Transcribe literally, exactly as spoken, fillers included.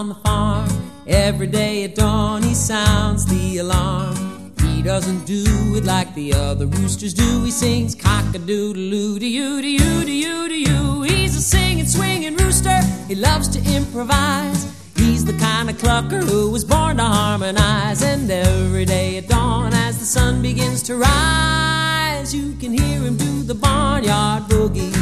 on the farm. Every day at dawn he sounds the alarm. He doesn't do it like the other roosters do. He sings cock-a-doodle-oo, do-you, do-you, do-you, do-you. He's a singing, swinging rooster. He loves to improvise. He's the kind of clucker who was born to harmonize. And every day at dawn, as the sun begins to rise, you can hear him do the barnyard boogie.